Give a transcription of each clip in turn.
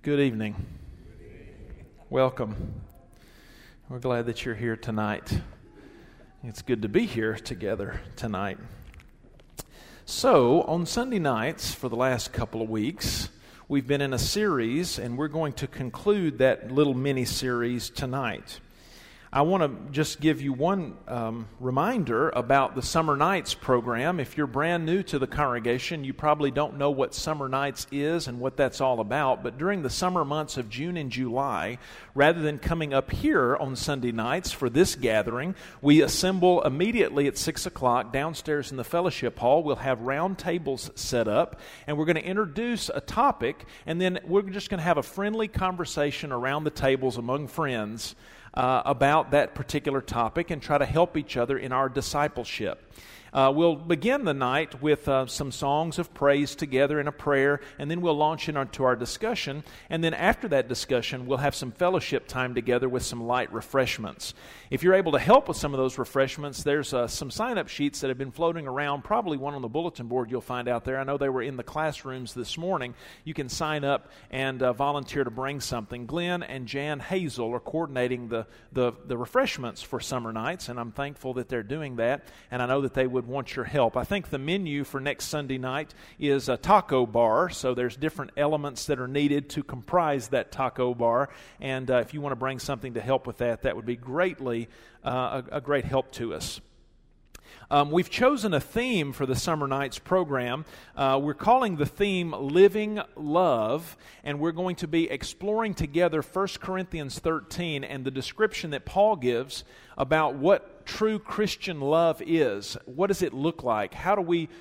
Good evening. Welcome. We're glad that you're here tonight. It's good to be here together tonight. So, on Sunday nights for the last couple of weeks, we've been in a series, and we're going to conclude that little mini-series tonight. I want to just give you one reminder about the Summer Nights program. If you're brand new to the congregation, you probably don't know what Summer Nights is and what that's all about. But during the summer months of June and July, rather than coming up here on Sunday nights for this gathering, we assemble immediately at 6 o'clock downstairs in the fellowship hall. We'll have round tables set up, and we're going to introduce a topic, and then we're just going to have a friendly conversation around the tables among friends about that particular topic and try to help each other in our discipleship. We'll begin the night with some songs of praise together and a prayer, and then we'll launch into our discussion. And then after that discussion, we'll have some fellowship time together with some light refreshments. If you're able to help with some of those refreshments, there's some sign-up sheets that have been floating around, probably one on the bulletin board you'll find out there. I know they were in the classrooms this morning. You can sign up and volunteer to bring something. Glenn and Jan Hazel are coordinating the refreshments for summer nights, and I'm thankful that they're doing that, and I know that they would want your help. I think the menu for next Sunday night is a taco bar, so there's different elements that are needed to comprise that taco bar, and if you want to bring something to help with that, that would be greatly a great help to us. We've chosen a theme for the Summer Nights program. We're calling the theme Living Love, and we're going to be exploring together 1 Corinthians 13 and the description that Paul gives about what true Christian love is. What does it look like? How do we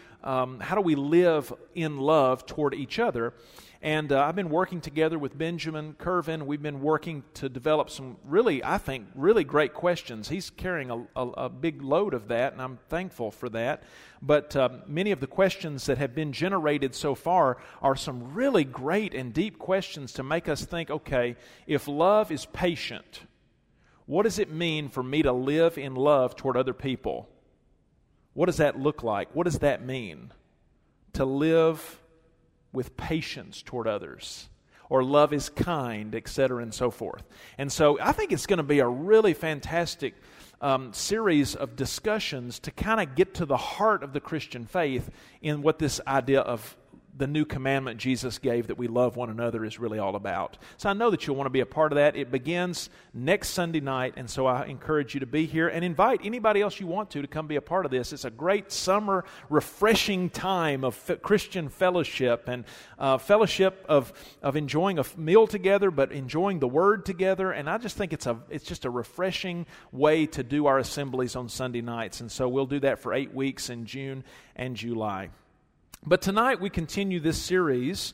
live in love toward each other? And I've been working together with Benjamin Curvin. We've been working to develop some really great questions. He's carrying a big load of that, and I'm thankful for that. But many of the questions that have been generated so far are some really great and deep questions to make us think, okay, if love is patient, what does it mean for me to live in love toward other people? What does that look like? What does that mean? To live with patience toward others, or love is kind, etc., and so forth. And so I think it's going to be a really fantastic series of discussions to kind of get to the heart of the Christian faith in what this idea of the new commandment Jesus gave that we love one another is really all about. So I know that you'll want to be a part of that. It begins next Sunday night, and so I encourage you to be here and invite anybody else you want to come be a part of this. It's a great summer, refreshing time of Christian fellowship and fellowship of enjoying a meal together, but enjoying the Word together. And I just think it's just a refreshing way to do our assemblies on Sunday nights. And so we'll do that for 8 weeks in June and July. But tonight we continue this series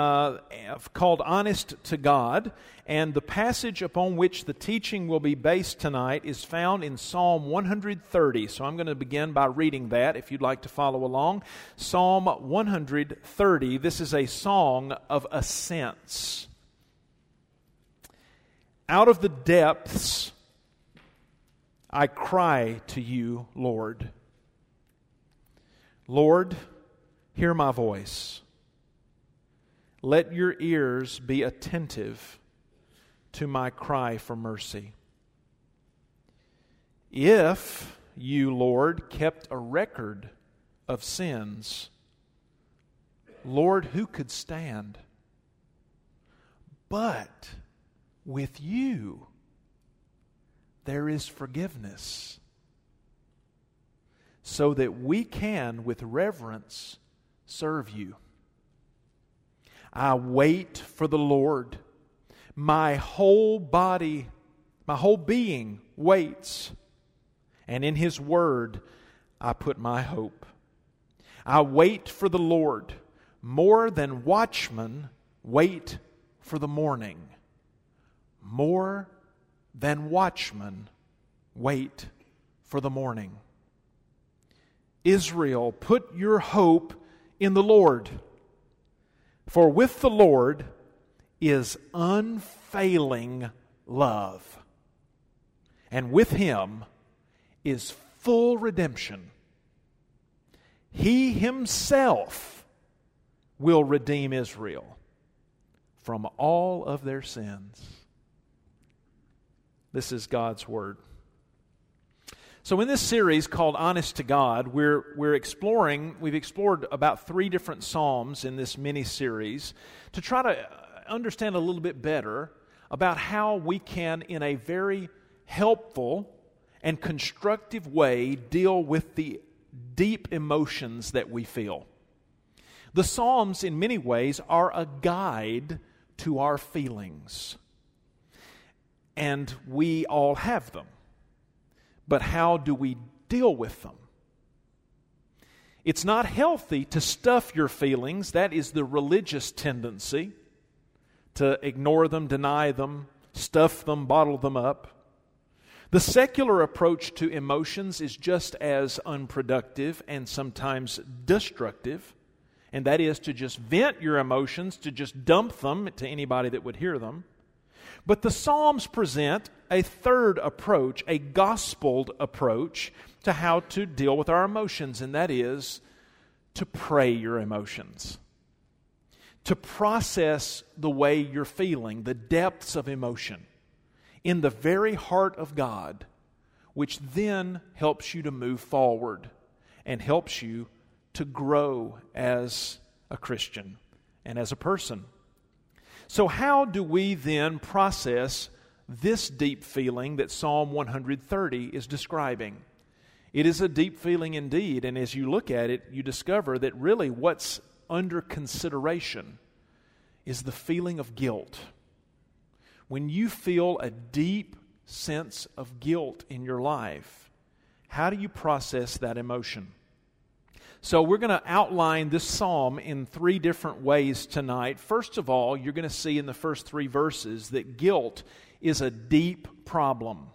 called Honest to God, and the passage upon which the teaching will be based tonight is found in Psalm 130. So I'm going to begin by reading that if you'd like to follow along. Psalm 130, this is a song of ascents. Out of the depths I cry to you, Lord. Lord, hear my voice. Let your ears be attentive to my cry for mercy. If you, Lord, kept a record of sins, Lord, who could stand? But with you there is forgiveness, so that we can, with reverence, serve you. I wait for the Lord. My whole body, my whole being waits, and in His word I put my hope. I wait for the Lord. More than watchmen wait for the morning. More than watchmen wait for the morning. Israel, put your hope in the Lord. For with the Lord is unfailing love, and with Him is full redemption. He Himself will redeem Israel from all of their sins. This is God's Word. So in this series called Honest to God, we've explored about 3 different Psalms in this mini-series to try to understand a little bit better about how we can, in a very helpful and constructive way, deal with the deep emotions that we feel. The Psalms, in many ways, are a guide to our feelings. And we all have them. But how do we deal with them? It's not healthy to stuff your feelings. That is the religious tendency, to ignore them, deny them, stuff them, bottle them up. The secular approach to emotions is just as unproductive and sometimes destructive, and that is to just vent your emotions, to just dump them to anybody that would hear them. But the Psalms present a third approach, a gospeled approach to how to deal with our emotions, and that is to pray your emotions. To process the way you're feeling, the depths of emotion, in the very heart of God, which then helps you to move forward and helps you to grow as a Christian and as a person. So how do we then process this deep feeling that Psalm 130 is describing? It is a deep feeling indeed, and as you look at it, you discover that really what's under consideration is the feeling of guilt. When you feel a deep sense of guilt in your life, how do you process that emotion? So we're going to outline this psalm in 3 different ways tonight. First of all, you're going to see in the first 3 verses that guilt is a deep problem.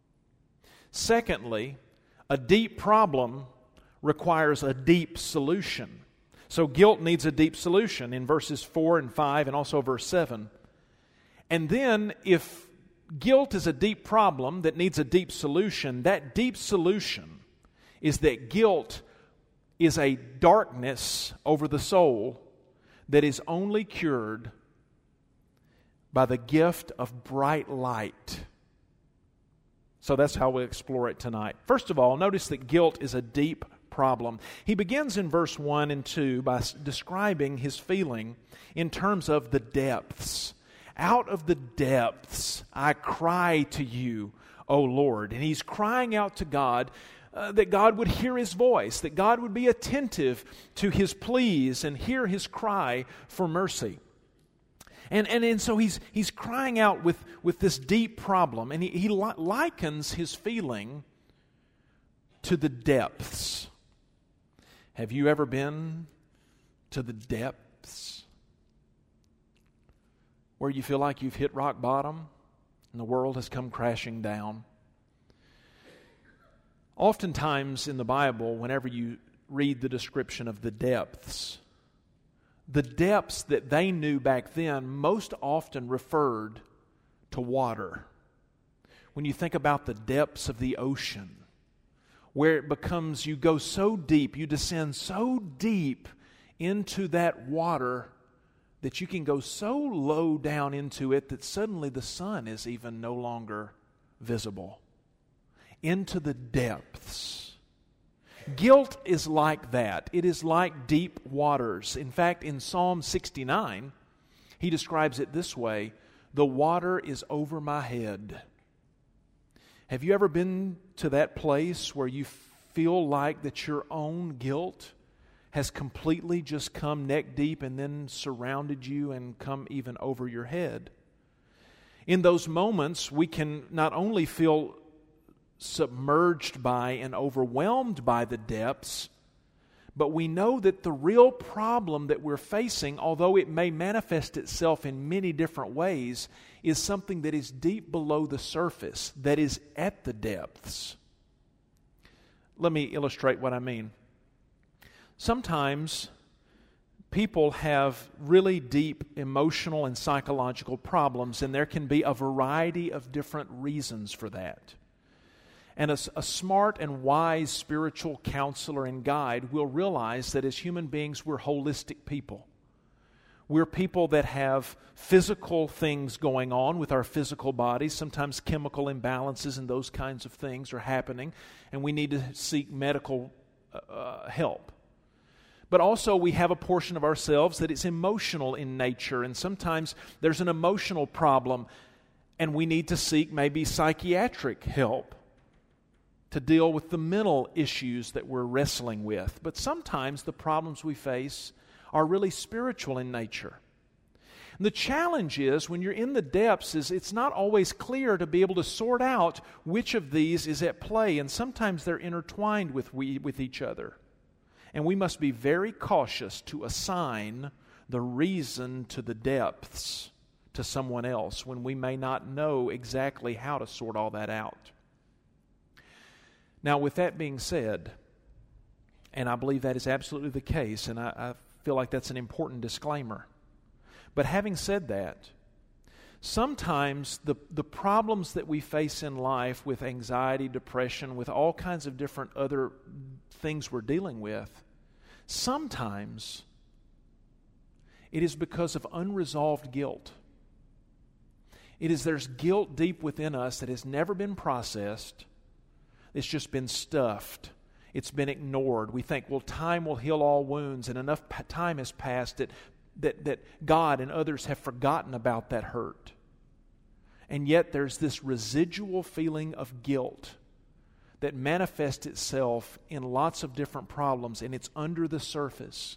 Secondly, a deep problem requires a deep solution. So guilt needs a deep solution in verses 4 and 5 and also verse 7. And then if guilt is a deep problem that needs a deep solution, that deep solution is that guilt is a darkness over the soul that is only cured by the gift of bright light. So that's how we explore it tonight. First of all, notice that guilt is a deep problem. He begins in verse 1 and 2 by describing his feeling in terms of the depths. Out of the depths I cry to you, O Lord. And he's crying out to God that God would hear his voice, that God would be attentive to his pleas and hear his cry for mercy. And so he's crying out with this deep problem, and he likens his feeling to the depths. Have you ever been to the depths where you feel like you've hit rock bottom and the world has come crashing down? Oftentimes in the Bible, whenever you read the description of the depths that they knew back then most often referred to water. When you think about the depths of the ocean, where it becomes, you go so deep, you descend so deep into that water that you can go so low down into it that suddenly the sun is even no longer visible. Into the depths. Guilt is like that. It is like deep waters. In fact, in Psalm 69, he describes it this way: the water is over my head. Have you ever been to that place where you feel like that your own guilt has completely just come neck deep and then surrounded you and come even over your head? In those moments, we can not only feel submerged by and overwhelmed by the depths, but we know that the real problem that we're facing, although it may manifest itself in many different ways, is something that is deep below the surface, that is at the depths. Let me illustrate what I mean. Sometimes people have really deep emotional and psychological problems, and there can be a variety of different reasons for that. And a smart and wise spiritual counselor and guide will realize that as human beings, we're holistic people. We're people that have physical things going on with our physical bodies. Sometimes chemical imbalances and those kinds of things are happening, and we need to seek medical help. But also we have a portion of ourselves that is emotional in nature, and sometimes there's an emotional problem, and we need to seek maybe psychiatric help to deal with the mental issues that we're wrestling with. But sometimes the problems we face are really spiritual in nature. And the challenge is, when you're in the depths, is it's not always clear to be able to sort out which of these is at play, and sometimes they're intertwined with each other. And we must be very cautious to assign the reason to the depths to someone else when we may not know exactly how to sort all that out. Now, with that being said, and I believe that is absolutely the case, and I feel like that's an important disclaimer. But having said that, sometimes the problems that we face in life with anxiety, depression, with all kinds of different other things we're dealing with, sometimes it is because of unresolved guilt. There's guilt deep within us that has never been processed. It's just been stuffed. It's been ignored. We think, well, time will heal all wounds, and enough time has passed that God and others have forgotten about that hurt. And yet there's this residual feeling of guilt that manifests itself in lots of different problems, and it's under the surface.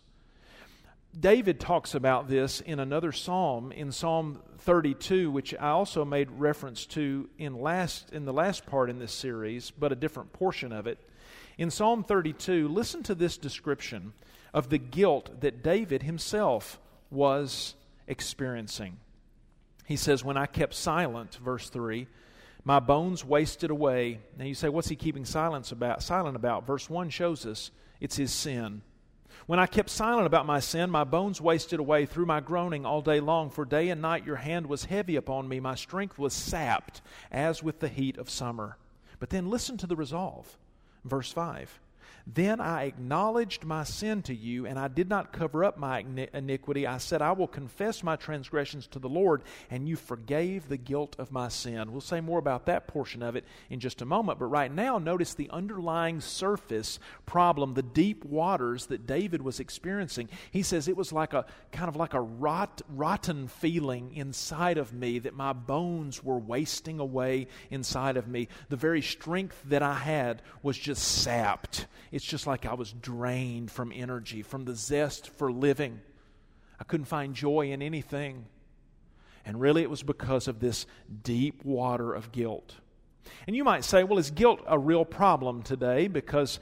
David talks about this in another psalm, in Psalm 32, which I also made reference to in the last part in this series, but a different portion of it. In Psalm 32, listen to this description of the guilt that David himself was experiencing. He says, "When I kept silent," verse 3, "my bones wasted away." Now you say, what's he keeping silent about? Verse 1 shows us it's his sin. "When I kept silent about my sin, my bones wasted away through my groaning all day long. For day and night your hand was heavy upon me. My strength was sapped as with the heat of summer." But then listen to the resolve. Verse 5, "Then I acknowledged my sin to you, and I did not cover up my iniquity. I said, I will confess my transgressions to the Lord, and you forgave the guilt of my sin." We'll say more about that portion of it in just a moment. But right now, notice the underlying surface problem, the deep waters that David was experiencing. He says it was like a kind of like a rotten feeling inside of me, that my bones were wasting away inside of me. The very strength that I had was just sapped. It's just like I was drained from energy, from the zest for living. I couldn't find joy in anything. And really it was because of this deep water of guilt. And you might say, well, is guilt a real problem today? Because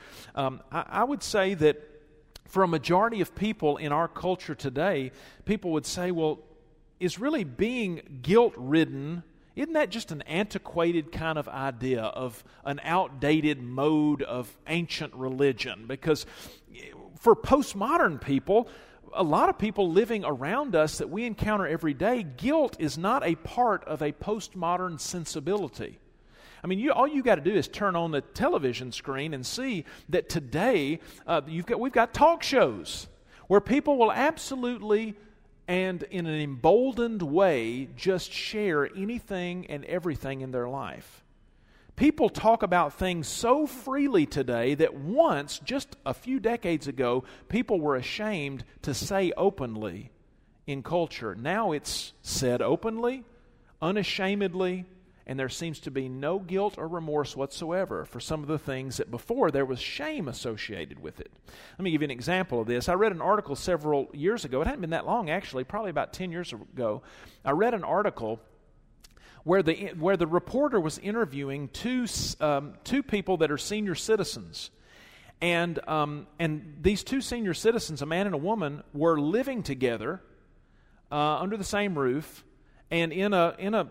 I would say that for a majority of people in our culture today, people would say, well, is really being guilt-ridden, isn't that just an antiquated kind of idea of an outdated mode of ancient religion? Because for postmodern people, a lot of people living around us that we encounter every day, guilt is not a part of a postmodern sensibility. I mean, all you got to do is turn on the television screen and see that today we've got talk shows where people will absolutely and in an emboldened way just share anything and everything in their life. People talk about things so freely today that once, just a few decades ago, people were ashamed to say openly in culture. Now it's said openly, unashamedly, and there seems to be no guilt or remorse whatsoever for some of the things that before there was shame associated with it. Let me give you an example of this. I read an article several years ago. It hadn't been that long, actually, probably about 10 years ago. I read an article where the reporter was interviewing two people that are senior citizens. And these two senior citizens, a man and a woman, were living together under the same roof, and in a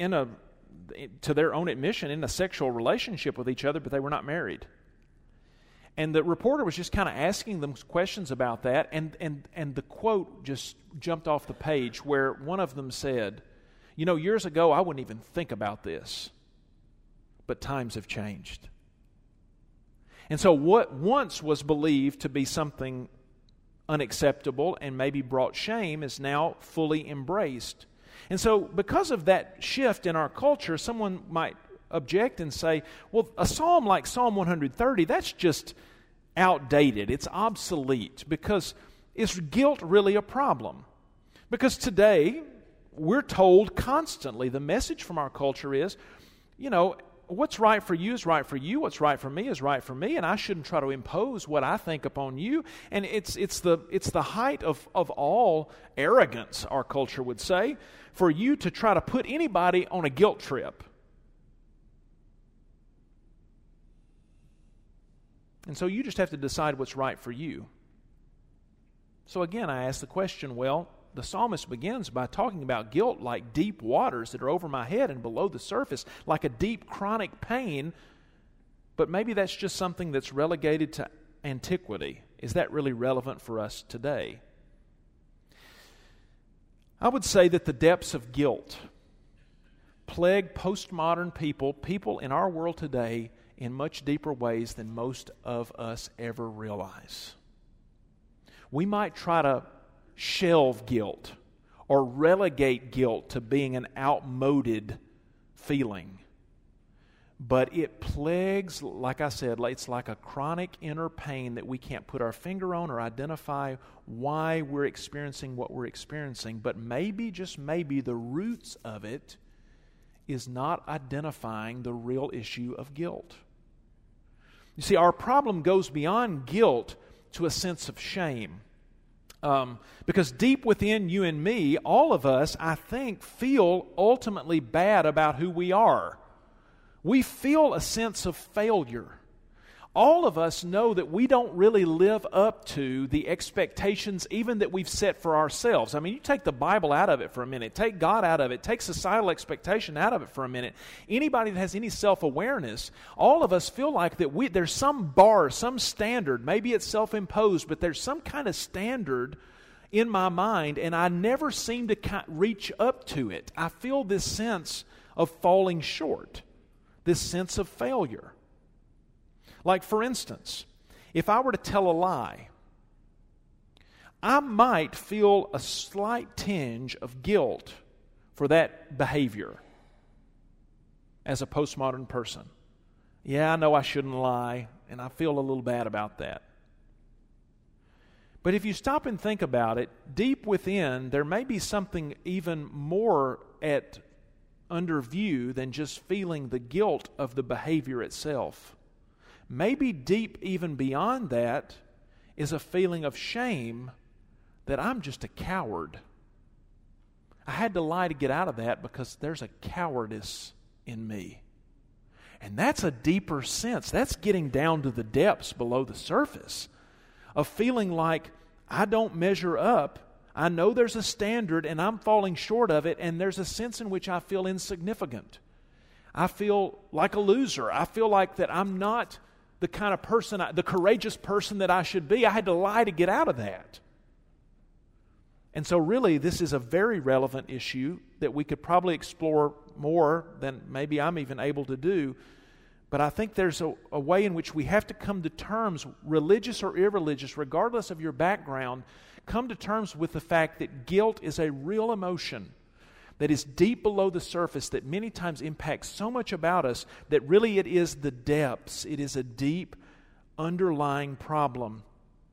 to their own admission, in a sexual relationship with each other, but they were not married. And the reporter was just kind of asking them questions about that, and the quote just jumped off the page where one of them said, "You know, years ago I wouldn't even think about this, but times have changed." And so what once was believed to be something unacceptable and maybe brought shame is now fully embraced. And so because of that shift in our culture, someone might object and say, well, a psalm like Psalm 130, that's just outdated. It's obsolete. Because is guilt really a problem? Because today, we're told constantly, the message from our culture is, what's right for you is right for you, what's right for me is right for me, and I shouldn't try to impose what I think upon you. And it's the height of all arrogance, our culture would say, for you to try to put anybody on a guilt trip. And so you just have to decide what's right for you. So again, I ask the question, well, the psalmist begins by talking about guilt like deep waters that are over my head and below the surface, like a deep chronic pain, but maybe that's just something that's relegated to antiquity. Is that really relevant for us today? I would say that the depths of guilt plague postmodern people in our world today in much deeper ways than most of us ever realize. We might try to shelve guilt or relegate guilt to being an outmoded feeling. But it plagues, like I said, it's like a chronic inner pain that we can't put our finger on or identify why we're experiencing what we're experiencing. But maybe, just maybe, the roots of it is not identifying the real issue of guilt. You see, our problem goes beyond guilt to a sense of shame. Because deep within you and me, all of us, I think, feel ultimately bad about who we are. We feel a sense of failure. All of us know that we don't really live up to the expectations even that we've set for ourselves. I mean, you take the Bible out of it for a minute, take God out of it, take societal expectation out of it for a minute. Anybody that has any self-awareness, all of us feel like that there's some bar, some standard. Maybe it's self-imposed, but there's some kind of standard in my mind, and I never seem to reach up to it. I feel this sense of falling short, this sense of failure. Like, for instance, if I were to tell a lie, I might feel a slight tinge of guilt for that behavior as a postmodern person. Yeah, I know I shouldn't lie, and I feel a little bad about that. But if you stop and think about it, deep within, there may be something even more under view than just feeling the guilt of the behavior itself. Maybe deep even beyond that is a feeling of shame that I'm just a coward. I had to lie to get out of that because there's a cowardice in me. And that's a deeper sense. That's getting down to the depths below the surface of feeling like I don't measure up. I know there's a standard and I'm falling short of it, and there's a sense in which I feel insignificant. I feel like a loser. I feel like that I'm not the kind of person, the courageous person that I should be. I had to lie to get out of that. And so really, this is a very relevant issue that we could probably explore more than maybe I'm even able to do. But I think there's a way in which we have to come to terms, religious or irreligious, regardless of your background, come to terms with the fact that guilt is a real emotion that is deep below the surface, that many times impacts so much about us that really it is the depths. It is a deep underlying problem.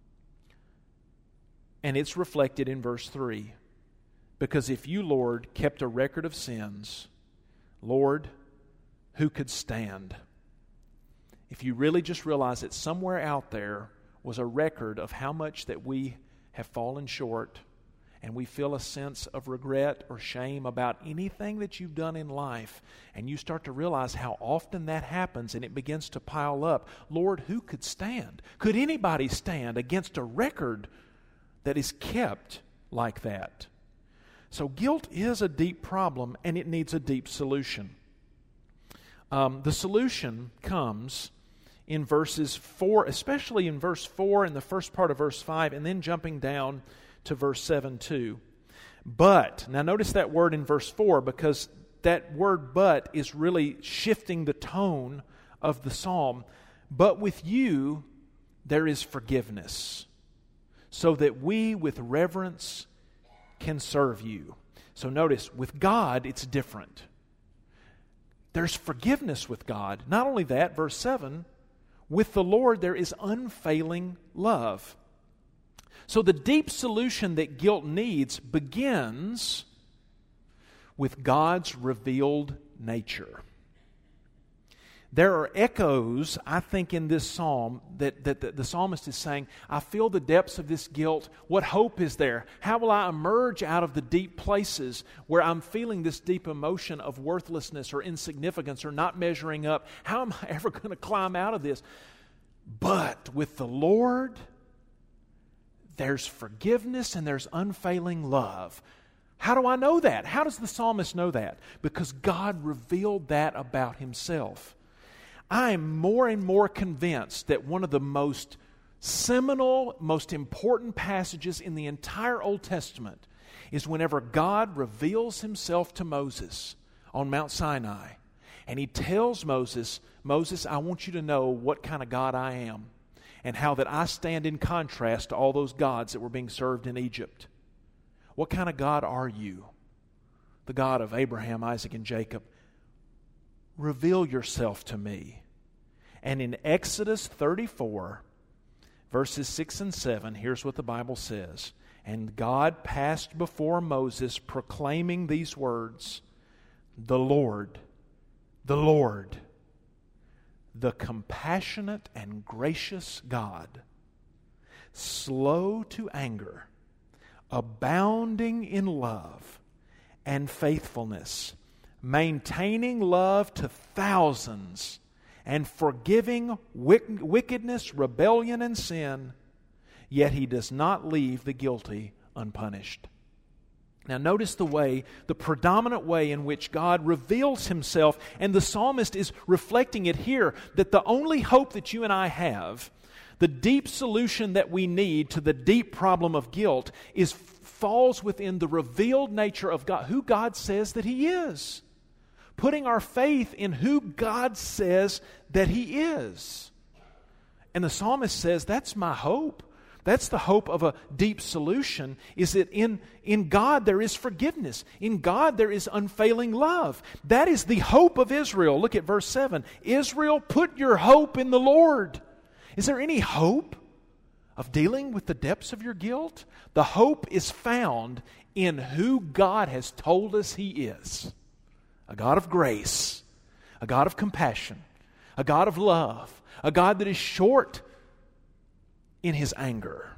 And it's reflected in verse 3. Because if you, Lord, kept a record of sins, Lord, who could stand? If you really just realize that somewhere out there was a record of how much that we have fallen short, and we feel a sense of regret or shame about anything that you've done in life, and you start to realize how often that happens and it begins to pile up. Lord, who could stand? Could anybody stand against a record that is kept like that? So guilt is a deep problem, and it needs a deep solution. The solution comes in verses 4, especially in verse 4 and the first part of verse 5, and then jumping down to verse 7 too. But, now notice that word in verse 4, because that word but is really shifting the tone of the psalm. But with you there is forgiveness. so that we with reverence can serve you. So notice, with God, it's different. There's forgiveness with God. Not only that, verse 7, with the Lord there is unfailing love. So the deep solution that guilt needs begins with God's revealed nature. There are echoes, I think, in this psalm that the psalmist is saying, I feel the depths of this guilt. What hope is there? How will I emerge out of the deep places where I'm feeling this deep emotion of worthlessness or insignificance or not measuring up? How am I ever going to climb out of this? But with the Lord, there's forgiveness and there's unfailing love. How do I know that? How does the psalmist know that? Because God revealed that about Himself. I am more and more convinced that one of the most seminal, most important passages in the entire Old Testament is whenever God reveals Himself to Moses on Mount Sinai. And He tells Moses, Moses, I want you to know what kind of God I am and how that I stand in contrast to all those gods that were being served in Egypt. What kind of God are you? The God of Abraham, Isaac, and Jacob. Reveal yourself to me. And in Exodus 34, verses 6 and 7, here's what the Bible says. And God passed before Moses, proclaiming these words, the Lord, the compassionate and gracious God, slow to anger, abounding in love and faithfulness, maintaining love to thousands, and forgiving wickedness, rebellion, and sin, yet He does not leave the guilty unpunished. Now notice the predominant way in which God reveals Himself, and the psalmist is reflecting it here, that the only hope that you and I have, the deep solution that we need to the deep problem of guilt, falls within the revealed nature of God, who God says that He is. Putting our faith in who God says that He is. And the psalmist says, that's my hope. That's the hope of a deep solution, is that in God there is forgiveness. In God there is unfailing love. That is the hope of Israel. Look at verse 7. Israel, put your hope in the Lord. Is there any hope of dealing with the depths of your guilt? The hope is found in who God has told us He is. A God of grace, a God of compassion, a God of love, a God that is short in His anger,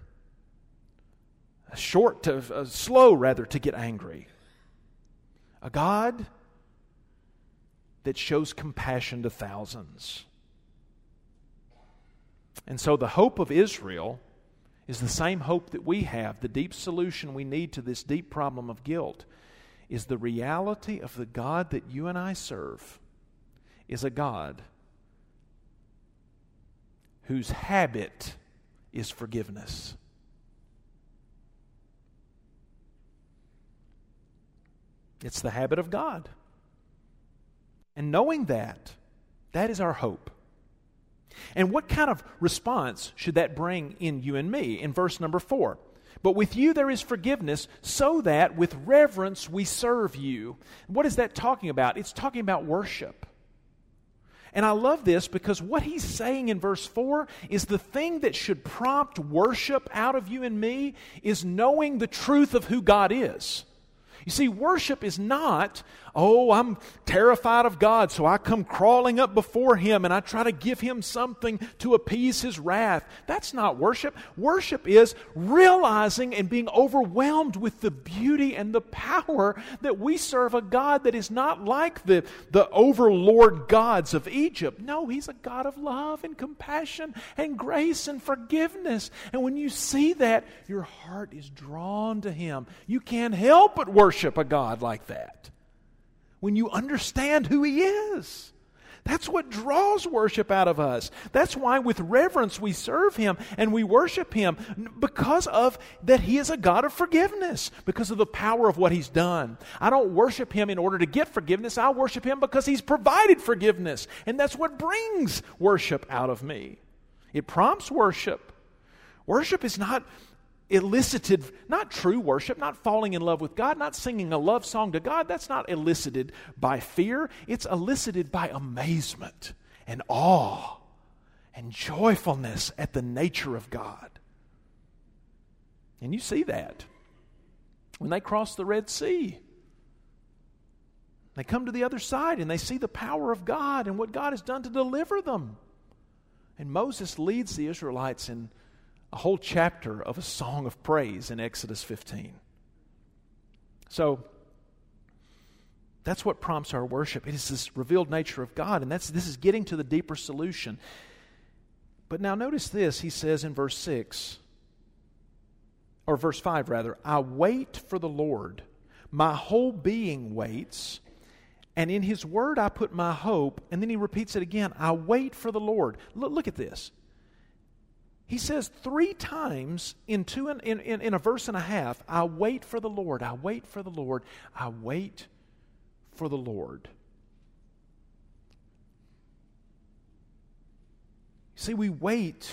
slow to get angry, a God that shows compassion to thousands. And so the hope of Israel is the same hope that we have. The deep solution we need to this deep problem of guilt is the reality of the God that you and I serve is a God whose habit is forgiveness. It's the habit of God. And knowing that is our hope. And what kind of response should that bring in you and me? In verse number 4. But with you there is forgiveness, so that with reverence we serve you. What is that talking about? It's talking about worship. And I love this because what he's saying in verse 4 is the thing that should prompt worship out of you and me is knowing the truth of who God is. You see, worship is not, I'm terrified of God, so I come crawling up before Him and I try to give Him something to appease His wrath. That's not worship. Worship is realizing and being overwhelmed with the beauty and the power that we serve a God that is not like the overlord gods of Egypt. No, He's a God of love and compassion and grace and forgiveness. And when you see that, your heart is drawn to Him. You can't help but worship a God like that. When you understand who He is. That's what draws worship out of us. That's why with reverence we serve Him and we worship Him, because of that He is a God of forgiveness, because of the power of what He's done. I don't worship Him in order to get forgiveness. I worship Him because He's provided forgiveness. And that's what brings worship out of me. It prompts worship. Worship is not elicited, not true worship, not falling in love with God, not singing a love song to God. That's not elicited by fear. It's elicited by amazement and awe and joyfulness at the nature of God. And you see that when they cross the Red Sea. They come to the other side and they see the power of God and what God has done to deliver them. And Moses leads the Israelites in a whole chapter of a song of praise in Exodus 15. So, that's what prompts our worship. It is this revealed nature of God, and this is getting to the deeper solution. But now notice this, he says in verse 6, or verse 5 rather, I wait for the Lord. My whole being waits, and in His word I put my hope. And then he repeats it again, I wait for the Lord. Look at this. He says 3 times in a verse and a half, I wait for the Lord, I wait for the Lord, I wait for the Lord. See, we wait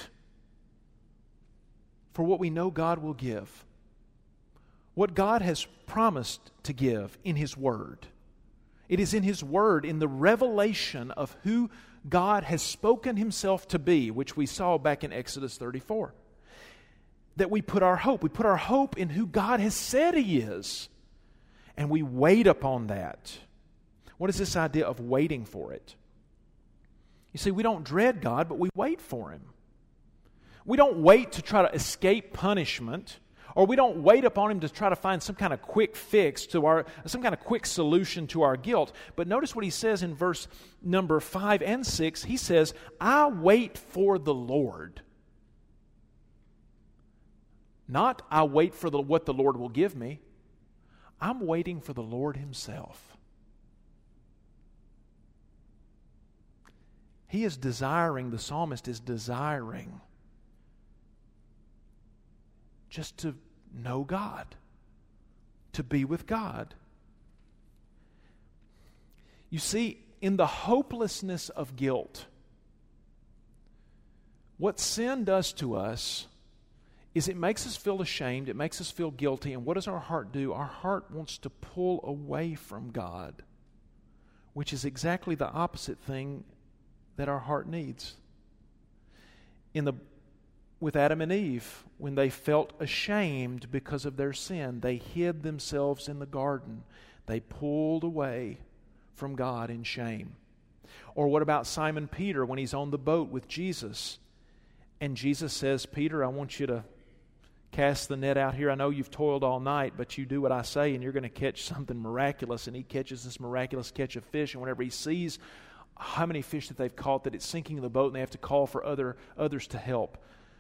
for what we know God will give, what God has promised to give in His Word. It is in His Word, in the revelation of who God has spoken Himself to be, which we saw back in Exodus 34, that we put our hope. We put our hope in who God has said He is, and we wait upon that. What is this idea of waiting for it? You see, we don't dread God, but we wait for Him. We don't wait to try to escape punishment, or we don't wait upon Him to try to find some kind of quick fix to some kind of quick solution to our guilt. But notice what He says in verse number 5 and 6. He says, I wait for the Lord. Not I wait for what the Lord will give me. I'm waiting for the Lord Himself. He is desiring, the psalmist is desiring just to know God, to be with God. You see, in the hopelessness of guilt, what sin does to us is it makes us feel ashamed, it makes us feel guilty, and what does our heart do? Our heart wants to pull away from God, which is exactly the opposite thing that our heart needs. With Adam and Eve, when they felt ashamed because of their sin, they hid themselves in the garden. They pulled away from God in shame. Or what about Simon Peter when he's on the boat with Jesus? And Jesus says, Peter, I want you to cast the net out here. I know you've toiled all night, but you do what I say and you're going to catch something miraculous. And he catches this miraculous catch of fish. And whenever he sees how many fish that they've caught, that it's sinking in the boat and they have to call for others to help,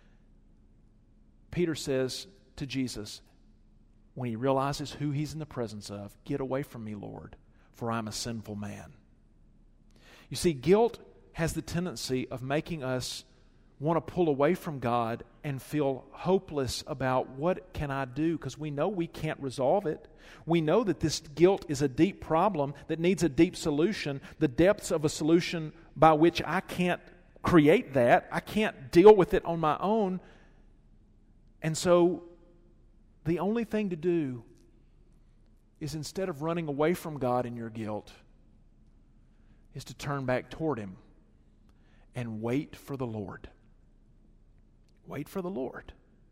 Peter says to Jesus, when he realizes who he's in the presence of, get away from me, Lord, for I'm a sinful man. You see, guilt has the tendency of making us want to pull away from God and feel hopeless about what can I do, because we know we can't resolve it. We know that this guilt is a deep problem that needs a deep solution, the depths of a solution by which I can't create that. I can't deal with it on my own. And so the only thing to do is, instead of running away from God in your guilt, is to turn back toward Him and wait for the Lord. Wait for the Lord.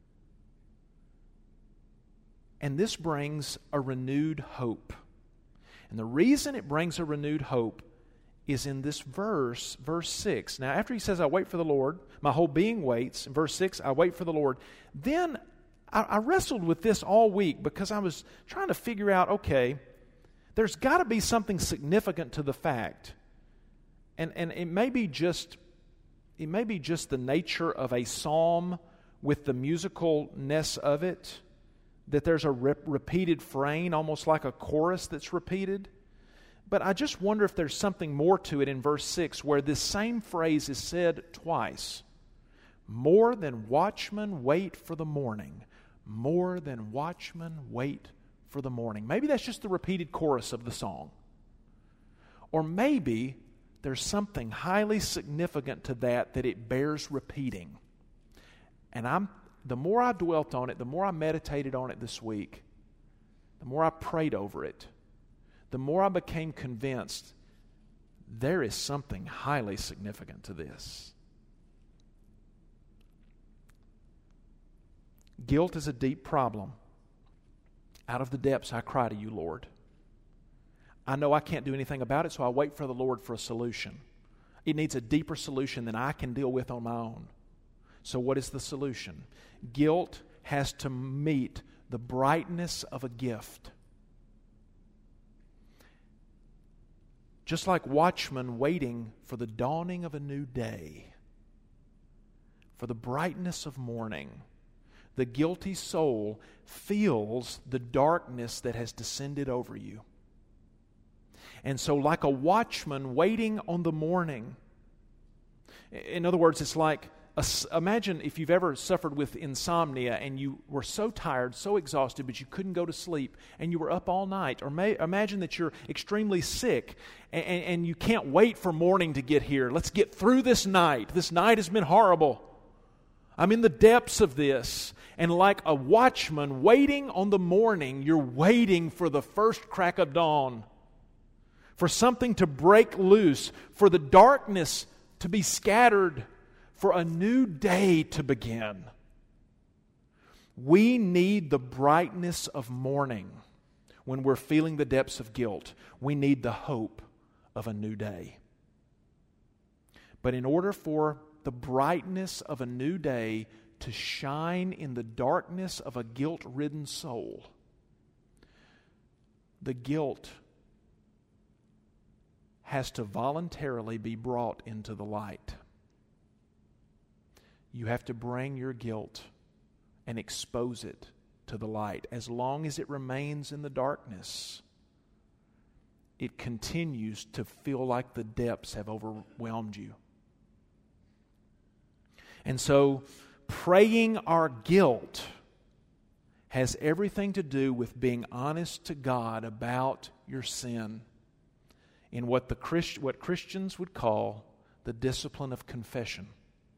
And this brings a renewed hope. And the reason it brings a renewed hope is in this verse 6. Now, after he says, I wait for the Lord, my whole being waits, in verse 6, I wait for the Lord. Then I wrestled with this all week because I was trying to figure out, okay, there's got to be something significant to the fact. And it may be just the nature of a psalm with the musicalness of it, that there's a repeated refrain, almost like a chorus that's repeated. But I just wonder if there's something more to it in verse 6, where this same phrase is said twice. More than watchmen wait for the morning. More than watchmen wait for the morning. Maybe that's just the repeated chorus of the song. Or maybe there's something highly significant to that it bears repeating. And the more I dwelt on it, the more I meditated on it this week, the more I prayed over it, the more I became convinced there is something highly significant to this. Guilt is a deep problem. Out of the depths I cry to you, Lord. I know I can't do anything about it, so I wait for the Lord for a solution. It needs a deeper solution than I can deal with on my own. So what is the solution? Guilt has to meet the brightness of a gift. Just like watchmen waiting for the dawning of a new day, for the brightness of morning, the guilty soul feels the darkness that has descended over you. And so like a watchman waiting on the morning, in other words, it's like, imagine if you've ever suffered with insomnia and you were so tired, so exhausted, but you couldn't go to sleep and you were up all night. Or imagine that you're extremely sick and you can't wait for morning to get here. Let's get through this night. This night has been horrible. I'm in the depths of this. And like a watchman waiting on the morning, you're waiting for the first crack of dawn, for something to break loose, for the darkness to be scattered, for a new day to begin. We need the brightness of morning when we're feeling the depths of guilt. We need the hope of a new day. But in order for the brightness of a new day to shine in the darkness of a guilt-ridden soul, the guilt has to voluntarily be brought into the light. You have to bring your guilt and expose it to the light. As long as it remains in the darkness, it continues to feel like the depths have overwhelmed you. And so, praying our guilt has everything to do with being honest to God about your sin in what Christians would call the discipline of confession.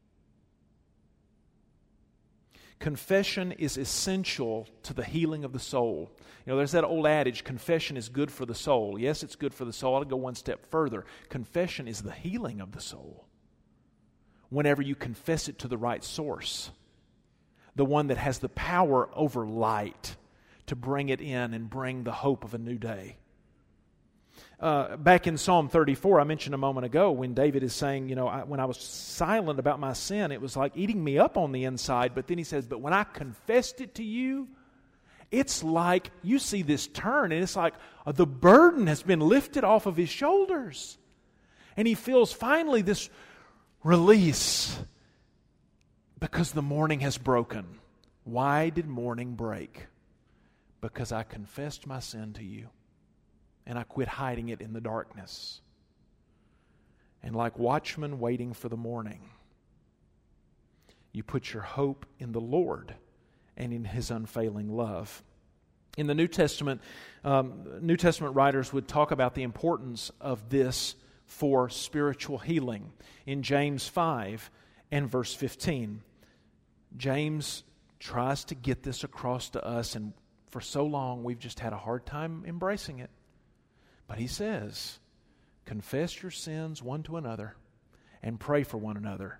Confession is essential to the healing of the soul. You know, there's that old adage, confession is good for the soul. Yes, it's good for the soul. I'll go one step further. Confession is the healing of the soul. Whenever you confess it to the right source, the one that has the power over light to bring it in and bring the hope of a new day. Back in Psalm 34, I mentioned a moment ago when David is saying, when I was silent about my sin, it was like eating me up on the inside. But then he says, but when I confessed it to you, it's like you see this turn, and it's like the burden has been lifted off of his shoulders. And he feels finally this release because the morning has broken. Why did morning break? Because I confessed my sin to you. And I quit hiding it in the darkness. And like watchmen waiting for the morning, you put your hope in the Lord and in His unfailing love. In the New Testament writers would talk about the importance of this for spiritual healing. In James 5 and verse 15, James tries to get this across to us, and for so long we've just had a hard time embracing it. But he says, confess your sins one to another and pray for one another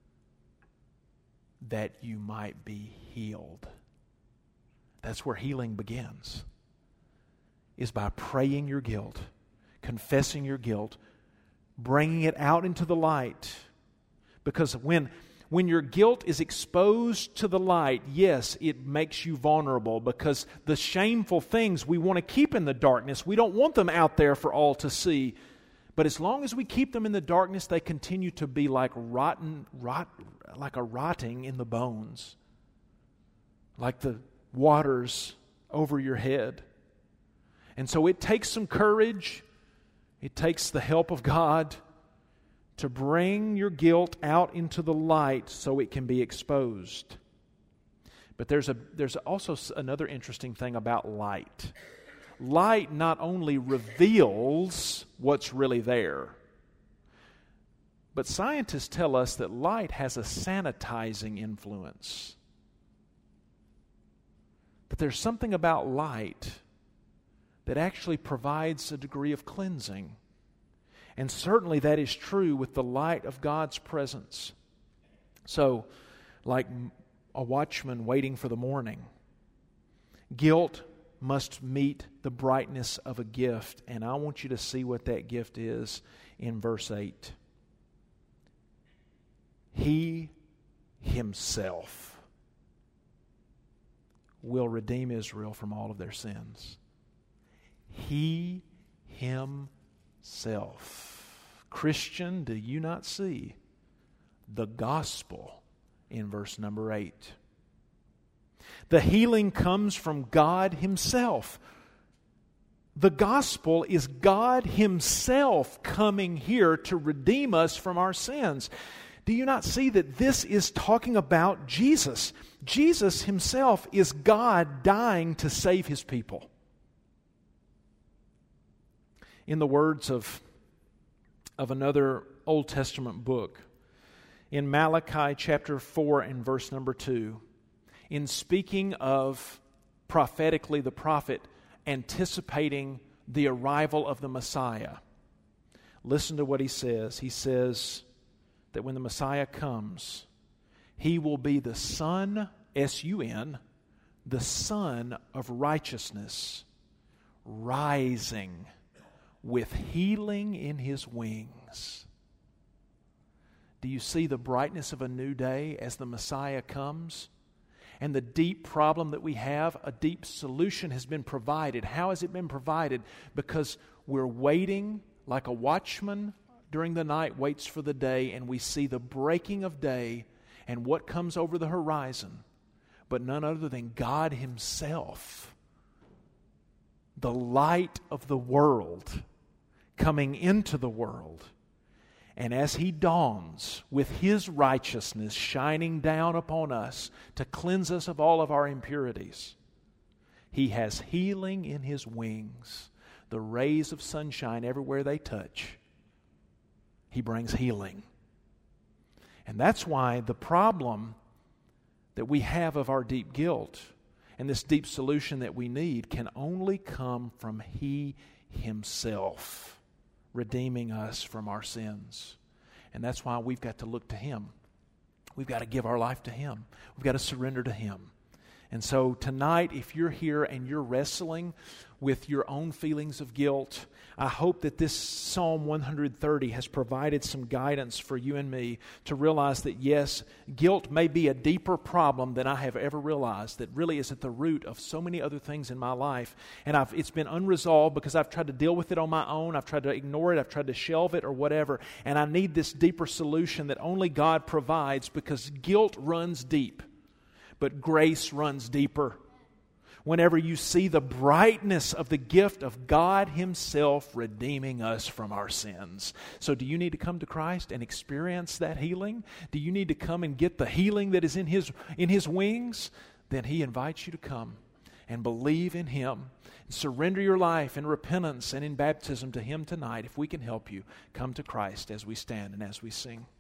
that you might be healed. That's where healing begins, is by praying your guilt, confessing your guilt, bringing it out into the light. Because when your guilt is exposed to the light, yes, it makes you vulnerable, because the shameful things we want to keep in the darkness, we don't want them out there for all to see. But as long as we keep them in the darkness, they continue to be like rotting in the bones, like the waters over your head. And so it takes some courage. It takes the help of God to bring your guilt out into the light so it can be exposed. But there's also another interesting thing about light. Light not only reveals what's really there, but scientists tell us that light has a sanitizing influence. But there's something about light that actually provides a degree of cleansing. And certainly that is true with the light of God's presence. So, like a watchman waiting for the morning, guilt must meet the brightness of a gift. And I want you to see what that gift is in verse 8. He Himself will redeem Israel from all of their sins. He Himself. Christian, do you not see the gospel in verse number 8? The healing comes from God Himself. The gospel is God Himself coming here to redeem us from our sins. Do you not see that this is talking about Jesus? Jesus Himself is God dying to save His people. In the words of another Old Testament book, in Malachi chapter 4 and verse number 2, in speaking of prophetically the prophet anticipating the arrival of the Messiah, listen to what he says. He says that when the Messiah comes, He will be the Son, S-U-N, the Son of righteousness, rising with healing in His wings. Do you see the brightness of a new day as the Messiah comes? And the deep problem that we have, a deep solution has been provided. How has it been provided? Because we're waiting like a watchman during the night waits for the day, and we see the breaking of day and what comes over the horizon, but none other than God Himself, the light of the world, coming into the world. And as He dawns with His righteousness shining down upon us to cleanse us of all of our impurities, He has healing in His wings. The rays of sunshine everywhere they touch, He brings healing. And that's why the problem that we have of our deep guilt and this deep solution that we need can only come from He Himself redeeming us from our sins. And that's why we've got to look to Him. We've got to give our life to Him. We've got to surrender to Him. And so tonight, if you're here and you're wrestling with your own feelings of guilt, I hope that this Psalm 130 has provided some guidance for you and me to realize that yes, guilt may be a deeper problem than I have ever realized, that really is at the root of so many other things in my life. And it's been unresolved because I've tried to deal with it on my own. I've tried to ignore it. I've tried to shelve it or whatever. And I need this deeper solution that only God provides, because guilt runs deep, but grace runs deeper. Whenever you see the brightness of the gift of God Himself redeeming us from our sins. So do you need to come to Christ and experience that healing? Do you need to come and get the healing that is in His wings? Then He invites you to come and believe in Him. And surrender your life in repentance and in baptism to Him tonight. If we can help you, come to Christ as we stand and as we sing.